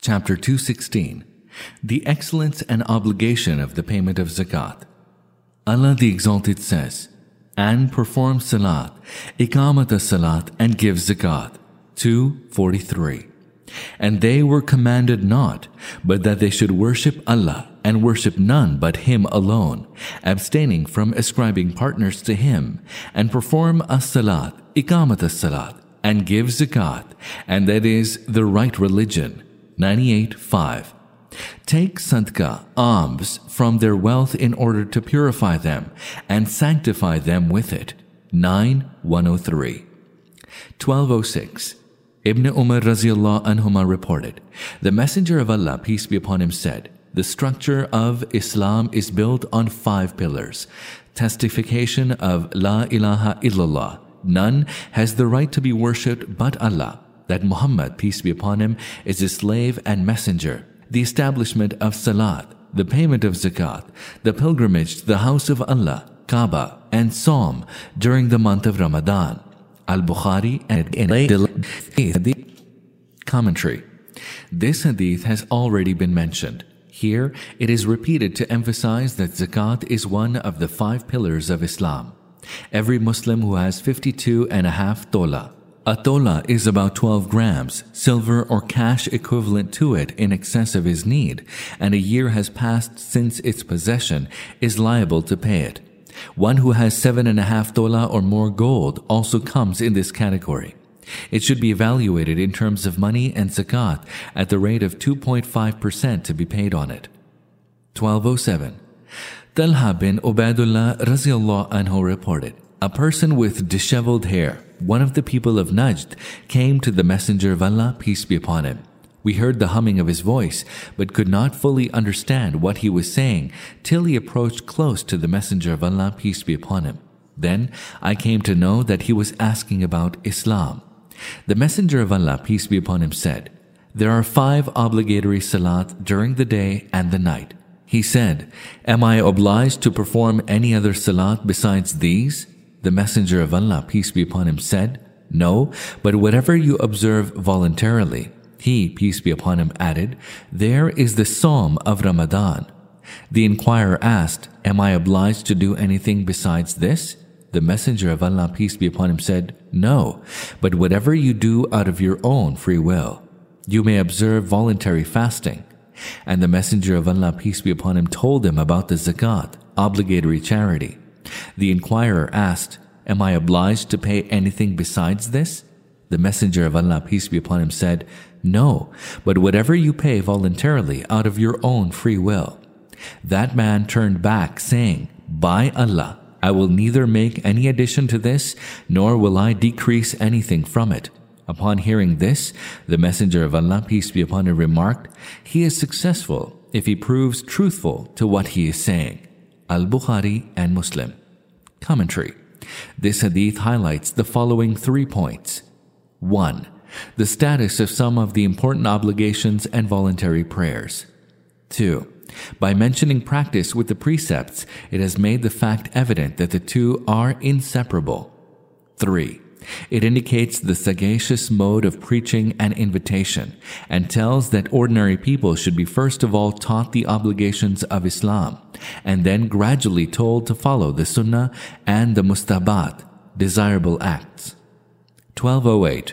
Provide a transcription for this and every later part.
Chapter 216. The excellence and obligation of the payment of zakat. Allah the Exalted says, "And perform salat, iqamat as-salat, and give zakat." 2:43. And they were commanded not, but that they should worship Allah and worship none but Him alone, abstaining from ascribing partners to Him, and perform as-salat, iqamat as-salat, and give zakat, and that is the right religion. 98:5. Take sadaqah, alms, from their wealth in order to purify them and sanctify them with it. 9:103. 12:06. Ibn Umar Raziyallahu Anhuma reported, the Messenger of Allah, peace be upon him, said, "The structure of Islam is built on 5 pillars. Testification of La ilaha illallah, none has the right to be worshipped but Allah, that Muhammad, peace be upon him, is his slave and messenger, the establishment of salat, the payment of zakat, the pilgrimage to the house of Allah, Kaaba, and Psalm during the month of Ramadan." Al-Bukhari and Commentary. This hadith has already been mentioned. Here it is repeated to emphasize that zakat is one of the 5 pillars of Islam. Every Muslim who has 52.5 tola. A tola is about 12 grams, silver or cash equivalent to it in excess of his need, and a year has passed since its possession, is liable to pay it. One who has 7.5 tola or more gold also comes in this category. It should be evaluated in terms of money and zakat at the rate of 2.5% to be paid on it. 12:07. Talha bin Ubaidullah Raziyallahu Anhu reported, a person with disheveled hair, one of the people of Najd, came to the Messenger of Allah, peace be upon him. We heard the humming of his voice, but could not fully understand what he was saying till he approached close to the Messenger of Allah, peace be upon him. Then I came to know that he was asking about Islam. The Messenger of Allah, peace be upon him, said, "There are 5 obligatory salat during the day and the night." He said, "Am I obliged to perform any other salat besides these?" The Messenger of Allah, peace be upon him, said, "No, but whatever you observe voluntarily." He, peace be upon him, added, "There is the Psalm of Ramadan." The inquirer asked, "Am I obliged to do anything besides this?" The Messenger of Allah, peace be upon him, said, "No, but whatever you do out of your own free will. You may observe voluntary fasting." And the Messenger of Allah, peace be upon him, told him about the zakat, obligatory charity. The inquirer asked, "Am I obliged to pay anything besides this?" The Messenger of Allah, peace be upon him, said, "No, but whatever you pay voluntarily out of your own free will." That man turned back, saying, "By Allah, I will neither make any addition to this, nor will I decrease anything from it." Upon hearing this, the Messenger of Allah, peace be upon him, remarked, "He is successful if he proves truthful to what he is saying." Al-Bukhari and Muslim. Commentary. This hadith highlights the following 3 points. 1. The status of some of the important obligations and voluntary prayers. 2. By mentioning practice with the precepts, it has made the fact evident that the two are inseparable. 3. It indicates the sagacious mode of preaching and invitation, and tells that ordinary people should be first of all taught the obligations of Islam, and then gradually told to follow the sunnah and the mustahabat, desirable acts. 12:08.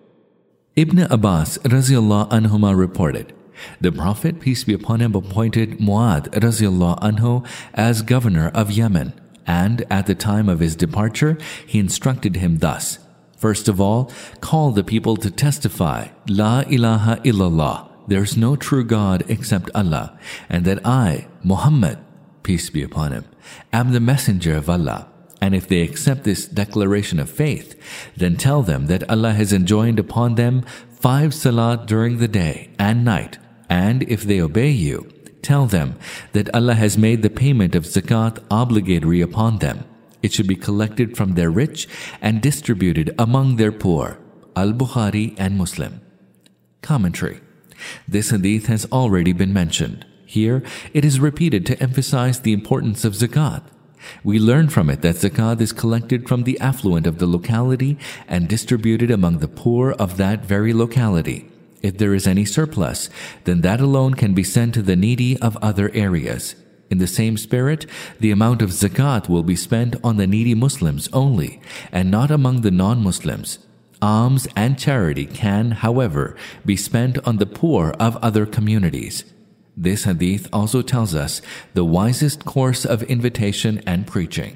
Ibn Abbas Raziyallahu Anhuma reported, the Prophet, peace be upon him, appointed Mu'adh Raziyallahu Anhu as governor of Yemen, and at the time of his departure, he instructed him thus: First of all, call the people to testify, La ilaha illallah, there is no true God except Allah, and that I, Muhammad, peace be upon him, am the messenger of Allah. And if they accept this declaration of faith, then tell them that Allah has enjoined upon them 5 salat during the day and night. And if they obey you, tell them that Allah has made the payment of zakat obligatory upon them. It should be collected from their rich and distributed among their poor. Al-Bukhari and Muslim. Commentary. This hadith has already been mentioned. Here, it is repeated to emphasize the importance of zakat. We learn from it that zakat is collected from the affluent of the locality and distributed among the poor of that very locality. If there is any surplus, then that alone can be sent to the needy of other areas. In the same spirit, the amount of zakat will be spent on the needy Muslims only, and not among the non-Muslims. Alms and charity can, however, be spent on the poor of other communities. This hadith also tells us the wisest course of invitation and preaching.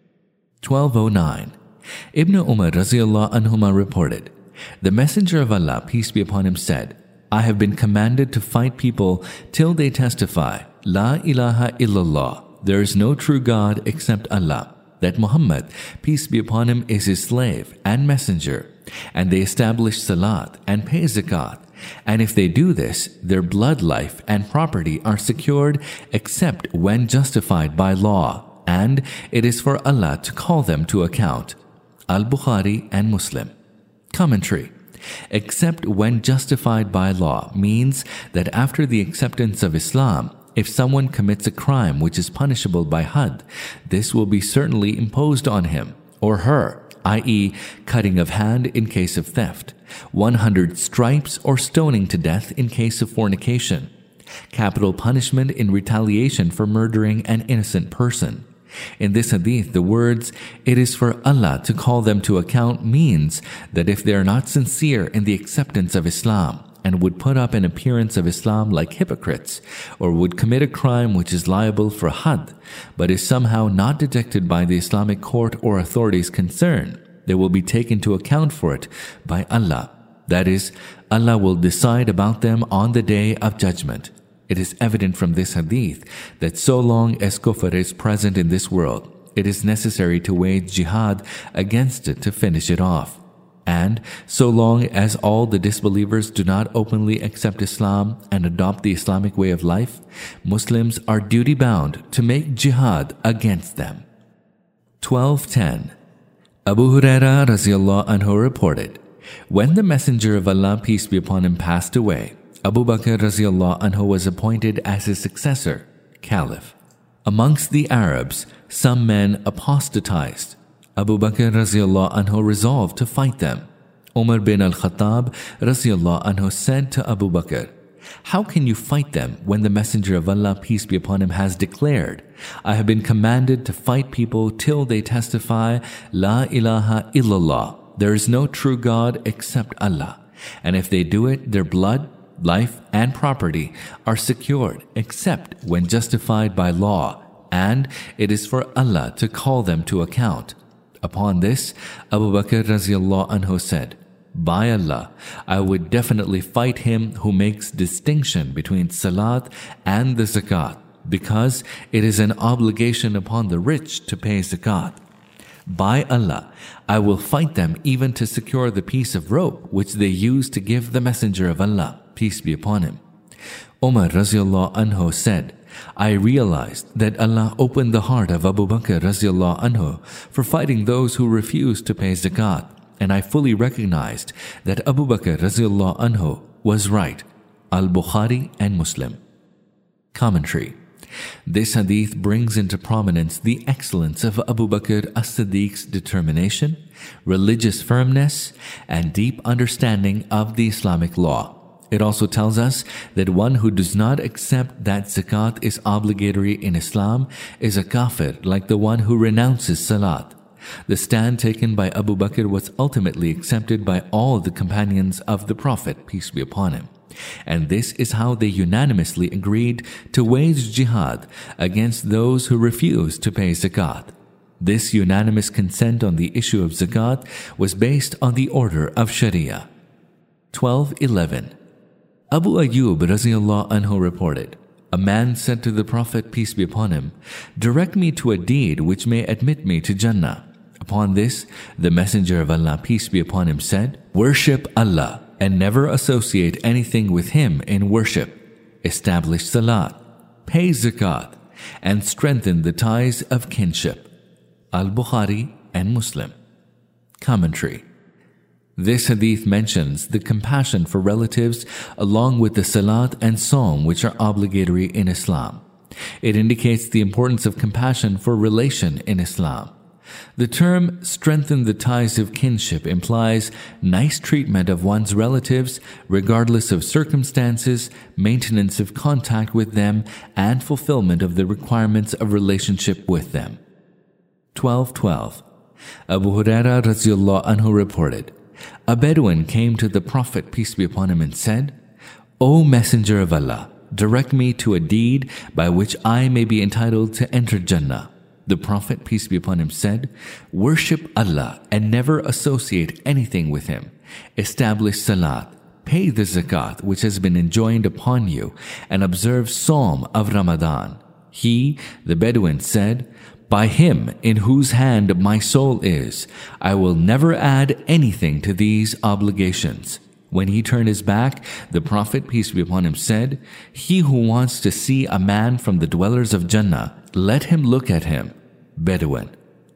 1209. Ibn Umar Raziyallahu Anhuma reported, "The Messenger of Allah, peace be upon him, said, I have been commanded to fight people till they testify, La ilaha illallah, there is no true God except Allah, that Muhammad, peace be upon him, is his slave and messenger, and they establish salat and pay zakat. And if they do this, their blood, life, and property are secured except when justified by law, and it is for Allah to call them to account." Al-Bukhari and Muslim. Commentary. Except when justified by law means that after the acceptance of Islam, if someone commits a crime which is punishable by had, this will be certainly imposed on him or her, i.e., cutting of hand in case of theft, 100 stripes or stoning to death in case of fornication, capital punishment in retaliation for murdering an innocent person. In this hadith, the words, "It is for Allah to call them to account," means that if they are not sincere in the acceptance of Islam and would put up an appearance of Islam like hypocrites, or would commit a crime which is liable for had, but is somehow not detected by the Islamic court or authorities concerned, they will be taken to account for it by Allah. That is, Allah will decide about them on the day of judgment. It is evident from this hadith that so long as kufr is present in this world, it is necessary to wage jihad against it to finish it off. And so long as all the disbelievers do not openly accept Islam and adopt the Islamic way of life, Muslims are duty-bound to make jihad against them. 1210. Abu Huraira Raziyallahu Anhu reported, when the Messenger of Allah, peace be upon him, passed away, Abu Bakr Raziyallahu Anhu was appointed as his successor, Caliph. Amongst the Arabs, some men apostatized. Abu Bakr Raziyallahu Anhu resolved to fight them. Umar bin al-Khattab Raziyallahu Anhu said to Abu Bakr, "How can you fight them when the Messenger of Allah, peace be upon him, has declared, I have been commanded to fight people till they testify, La ilaha illallah, there is no true God except Allah. And if they do it, their blood, life, and property are secured except when justified by law, and it is for Allah to call them to account." Upon this, Abu Bakr Raziyallahu Anhu said, "By Allah, I would definitely fight him who makes distinction between salat and the zakat, because it is an obligation upon the rich to pay zakat. By Allah, I will fight them even to secure the piece of rope which they used to give the Messenger of Allah, peace be upon him." Umar Raziyallahu Anhu said, "I realized that Allah opened the heart of Abu Bakr Raziyallahu Anhu for fighting those who refused to pay zakat, and I fully recognized that Abu Bakr Raziyallahu Anhu was right." Al-Bukhari and Muslim. Commentary. This hadith brings into prominence the excellence of Abu Bakr as-Siddiq's determination, religious firmness, and deep understanding of the Islamic law. It also tells us that one who does not accept that zakat is obligatory in Islam is a kafir, like the one who renounces salat. The stand taken by Abu Bakr was ultimately accepted by all the companions of the Prophet, peace be upon him. And this is how they unanimously agreed to wage jihad against those who refused to pay zakat. This unanimous consent on the issue of zakat was based on the order of Sharia. 1211. Abu Ayyub Raziyallahu Anhu reported, a man said to the Prophet, peace be upon him, "Direct me to a deed which may admit me to Jannah." Upon this, the Messenger of Allah, peace be upon him, said, "Worship Allah and never associate anything with him in worship. Establish salat, pay zakat, and strengthen the ties of kinship." Al-Bukhari and Muslim. Commentary. This hadith mentions the compassion for relatives along with the salat and sawm, which are obligatory in Islam. It indicates the importance of compassion for relation in Islam. The term strengthen the ties of kinship implies nice treatment of one's relatives regardless of circumstances, maintenance of contact with them, and fulfillment of the requirements of relationship with them. 12:12. Abu Huraira radhiyallahu anhu reported, a Bedouin came to the Prophet, peace be upon him, and said, O Messenger of Allah, direct me to a deed by which I may be entitled to enter Jannah. The Prophet, peace be upon him, said, worship Allah and never associate anything with Him. Establish salat, pay the zakat which has been enjoined upon you, and observe Psalm of Ramadan. He, the Bedouin, said, by Him in whose hand my soul is, I will never add anything to these obligations. When he turned his back, the Prophet, peace be upon him, said, he who wants to see a man from the dwellers of Jannah, let him look at him. Bedouin.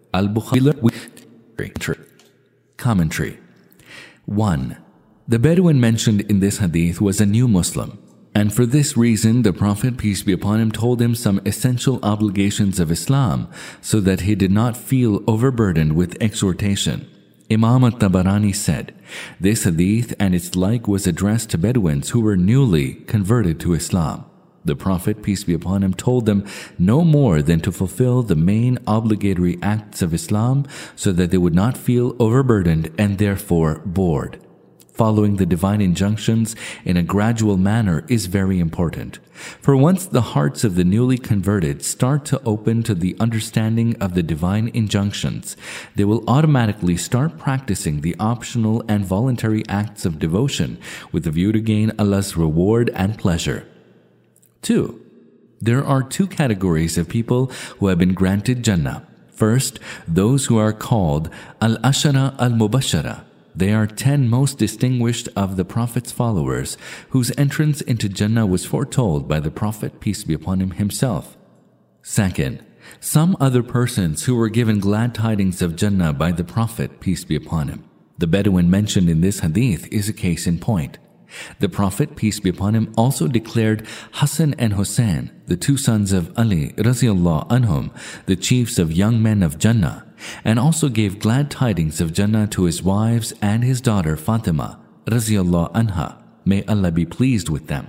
Al-Bukhari. Commentary. 1. The Bedouin mentioned in this hadith was a new Muslim, and for this reason the Prophet, peace be upon him, told him some essential obligations of Islam so that he did not feel overburdened with exhortation. Imam al-Tabarani said, this hadith and its like was addressed to Bedouins who were newly converted to Islam. The Prophet, peace be upon him, told them no more than to fulfill the main obligatory acts of Islam so that they would not feel overburdened and therefore bored. Following the divine injunctions in a gradual manner is very important. For once the hearts of the newly converted start to open to the understanding of the divine injunctions, they will automatically start practicing the optional and voluntary acts of devotion with the view to gain Allah's reward and pleasure. 2. There are two categories of people who have been granted Jannah. First, those who are called Al-Ashara Al-Mubashara. They are 10 most distinguished of the Prophet's followers, whose entrance into Jannah was foretold by the Prophet, peace be upon him, himself. Second, some other persons who were given glad tidings of Jannah by the Prophet, peace be upon him. The Bedouin mentioned in this hadith is a case in point. The Prophet, peace be upon him, also declared Hassan and Hussein, the two sons of Ali radhiyallahu anhum, the chiefs of young men of Jannah, and also gave glad tidings of Jannah to his wives and his daughter Fatima radhiyallahu anha. May Allah be pleased with them.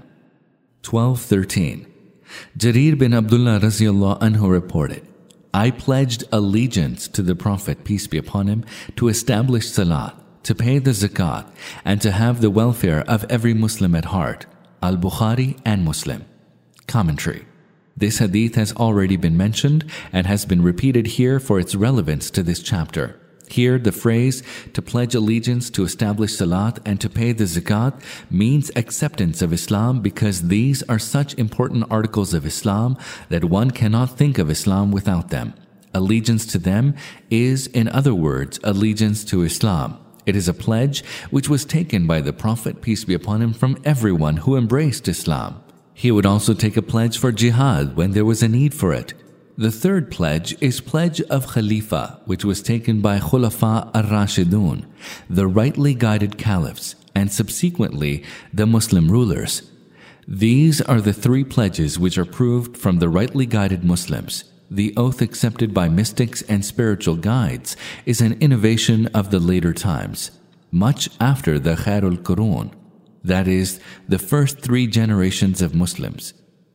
12:13. Jarir bin Abdullah radhiyallahu anhu reported, I pledged allegiance to the Prophet, peace be upon him, to establish salat, to pay the zakat, and to have the welfare of every Muslim at heart. Al-Bukhari and Muslim. Commentary. This hadith has already been mentioned and has been repeated here for its relevance to this chapter. Here, the phrase, to pledge allegiance, to establish salat, and to pay the zakat means acceptance of Islam because these are such important articles of Islam that one cannot think of Islam without them. Allegiance to them is, in other words, allegiance to Islam. It is a pledge which was taken by the Prophet, peace be upon him, from everyone who embraced Islam. He would also take a pledge for jihad when there was a need for it. The third pledge is pledge of Khalifa, which was taken by Khulafa ar-Rashidun, the rightly guided caliphs, and subsequently the Muslim rulers. These are the three pledges which are proved from the rightly guided Muslims. The oath accepted by mystics and spiritual guides is an innovation of the later times, much after the Khairul Qurun, that is, the first 3 generations of Muslims.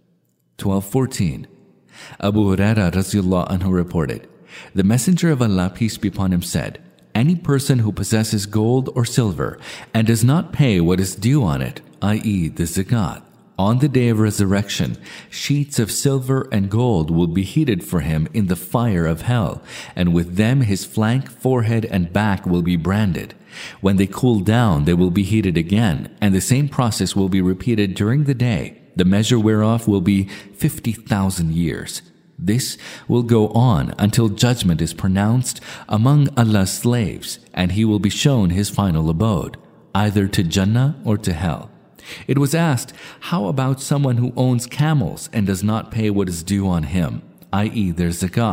12:14. Abu Huraira radhiyallahu anhu reported, the Messenger of Allah, peace be upon him, said, any person who possesses gold or silver and does not pay what is due on it, i.e. the zakat, on the day of resurrection, sheets of silver and gold will be heated for him in the fire of hell, and with them his flank, forehead, and back will be branded. When they cool down, they will be heated again, and the same process will be repeated during the day, the measure whereof will be 50,000 years. This will go on until judgment is pronounced among Allah's slaves, and he will be shown his final abode, either to Jannah or to hell. It was asked, how about someone who owns camels and does not pay what is due on him, i.e. their zakat?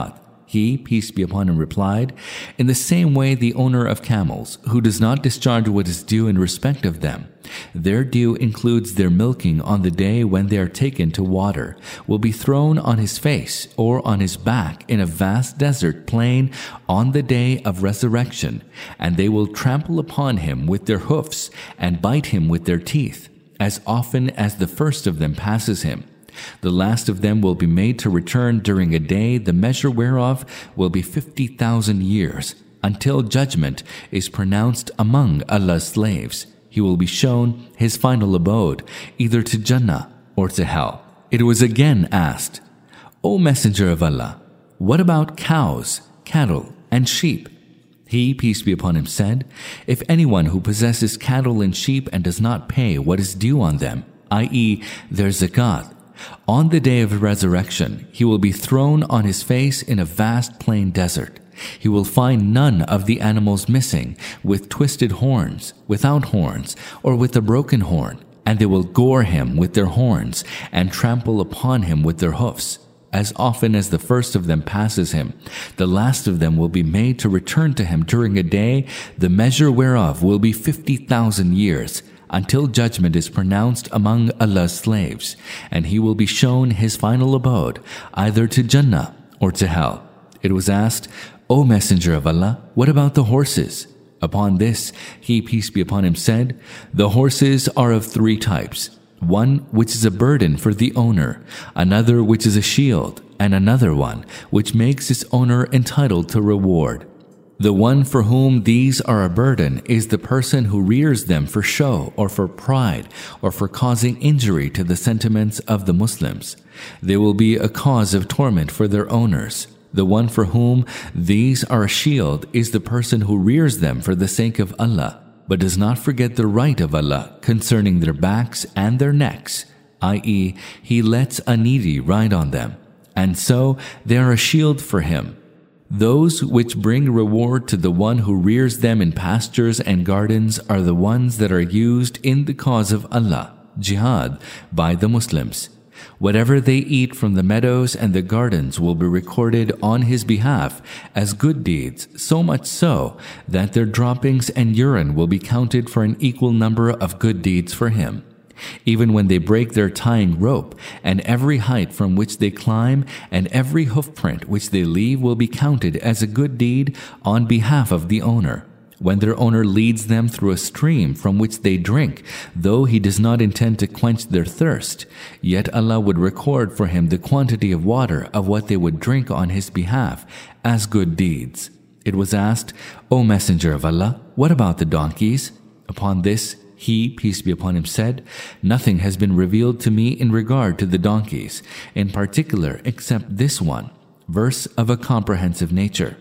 He, peace be upon him, replied, "In the same way the owner of camels, who does not discharge what is due in respect of them, their due includes their milking on the day when they are taken to water, will be thrown on his face or on his back in a vast desert plain on the day of resurrection, and they will trample upon him with their hoofs and bite him with their teeth, as often as the first of them passes him. The last of them will be made to return during a day the measure whereof will be 50,000 years, until judgment is pronounced among Allah's slaves. He will be shown his final abode, either to Jannah or to hell." It was again asked, "O Messenger of Allah, what about cows, cattle, and sheep?" He, peace be upon him, said, "If anyone who possesses cattle and sheep and does not pay what is due on them, i.e., their zakat, on the day of resurrection, he will be thrown on his face in a vast plain desert. He will find none of the animals missing, with twisted horns, without horns, or with a broken horn, and they will gore him with their horns and trample upon him with their hoofs. As often as the first of them passes him, the last of them will be made to return to him during a day, the measure whereof will be 50,000 years, until judgment is pronounced among Allah's slaves, and he will be shown his final abode, either to Jannah or to hell." It was asked, "O Messenger of Allah, what about the horses?" Upon this, he, peace be upon him, said, "The horses are of three types. One which is a burden for the owner, another which is a shield, and another one which makes its owner entitled to reward. The one for whom these are a burden is the person who rears them for show or for pride or for causing injury to the sentiments of the Muslims. They will be a cause of torment for their owners. The one for whom these are a shield is the person who rears them for the sake of Allah, but does not forget the right of Allah concerning their backs and their necks, i.e., he lets a needy ride on them, and so they are a shield for him. Those which bring reward to the one who rears them in pastures and gardens are the ones that are used in the cause of Allah, jihad, by the Muslims. Whatever they eat from the meadows and the gardens will be recorded on his behalf as good deeds, so much so that their droppings and urine will be counted for an equal number of good deeds for him. Even when they break their tying rope, and every height from which they climb and every hoofprint which they leave will be counted as a good deed on behalf of the owner. When their owner leads them through a stream from which they drink, though he does not intend to quench their thirst, yet Allah would record for him the quantity of water of what they would drink on his behalf as good deeds." It was asked, "O Messenger of Allah, what about the donkeys?" Upon this, he, peace be upon him, said, "Nothing has been revealed to me in regard to the donkeys, in particular except this one, verse of a comprehensive nature.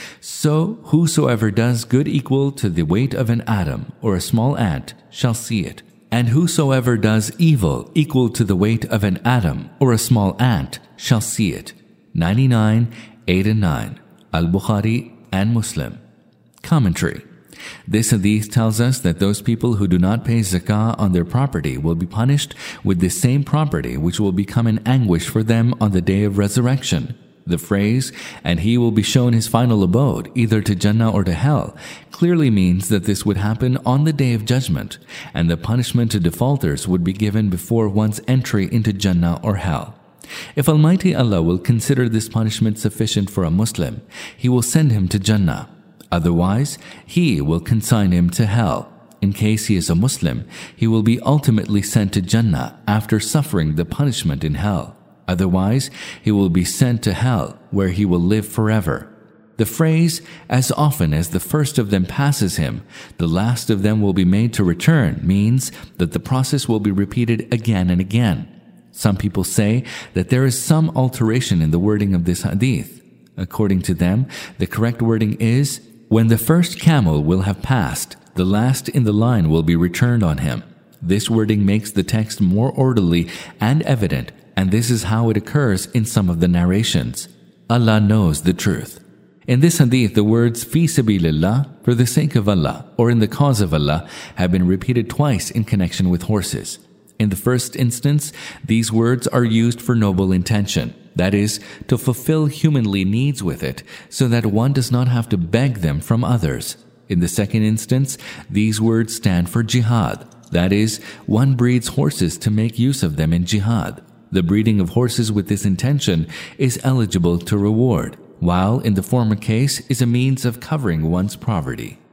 So whosoever does good equal to the weight of an atom or a small ant shall see it, and whosoever does evil equal to the weight of an atom or a small ant shall see it." 99, 8 and 9, Al-Bukhari and Muslim. Commentary. This hadith tells us that those people who do not pay zakah on their property will be punished with the same property, which will become an anguish for them on the day of resurrection. The phrase, "and he will be shown his final abode, either to Jannah or to hell," clearly means that this would happen on the day of judgment, and the punishment to defaulters would be given before one's entry into Jannah or hell. If Almighty Allah will consider this punishment sufficient for a Muslim, He will send him to Jannah. Otherwise, He will consign him to hell. In case he is a Muslim, he will be ultimately sent to Jannah after suffering the punishment in hell. Otherwise, he will be sent to hell, where he will live forever. The phrase, "as often as the first of them passes him, the last of them will be made to return," means that the process will be repeated again and again. Some people say that there is some alteration in the wording of this hadith. According to them, the correct wording is, "when the first camel will have passed, the last in the line will be returned on him." This wording makes the text more orderly and evident, and this is how it occurs in some of the narrations. Allah knows the truth. In this hadith, the words "fi sabilillah," for the sake of Allah, or in the cause of Allah, have been repeated twice in connection with horses. In the first instance, these words are used for noble intention, that is, to fulfill humanly needs with it, so that one does not have to beg them from others. In the second instance, these words stand for jihad, that is, one breeds horses to make use of them in jihad. The breeding of horses with this intention is eligible to reward, while in the former case is a means of covering one's poverty.